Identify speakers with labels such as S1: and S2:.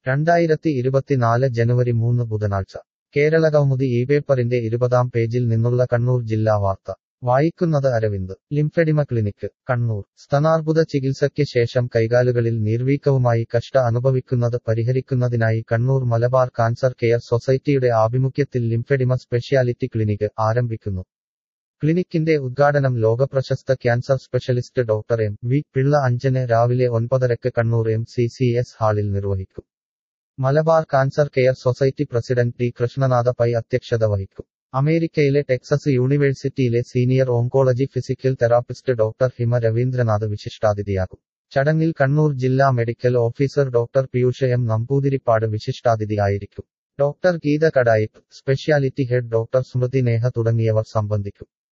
S1: 2024 ജനുവരി 3 ബുധനാഴ്ച കേരളകൗമുദി ഈ പേപ്പറിന്റെ 20-ാം പേജിൽ നിന്നുള്ള കണ്ണൂർ ജില്ലാ വാർത്ത വായിക്കുന്നത് അരവിന്ദ്. Lymphedema clinic Kannur. സ്തനാർബുദ ചികിത്സയ്ക്ക് ശേഷം കൈകാലുകളിൽ നീർവീക്കവുമായി അനുഭവിക്കുന്നത് പരിഹരിക്കുന്നതിനായി കണ്ണൂർ മലബാർ കാൻസർ കെയർ സൊസൈറ്റിയുടെ ആഭിമുഖ്യത്തിൽ ലിംഫെഡിമ സ്പെഷ്യാലിറ്റി ക്ലിനിക്ക് ആരംഭിക്കുന്നു. ക്ലിനിക്കിന്റെ ഉദ്ഘാടനം ലോകപ്രശസ്ത cancer specialist doctor M. V. Pillai 5-ന് രാവിലെ 9:30 കണ്ണൂർ MCCS ഹാളിൽ നിർവഹിക്കും. Malabar cancer care society president T. Krishnanatha Pai അധ്യക്ഷത വഹിക്കും. അമേരിക്കയിലെ ടെക്സസ് യൂണിവേഴ്സിറ്റിയിലെ senior oncology physical therapist doctor Hima Raveendranath വിശിഷ്ടാതിഥിയാകും. ചടങ്ങിൽ കണ്ണൂർ ജില്ലാ medical officer doctor Piyush M. Namboothiripad വിശിഷ്ടാതിഥിയായിരിക്കും. Doctor Geetha Kadayip, speciality head doctor Smruthi Neha തുടങ്ങിയവർ സംബന്ധിക്കും.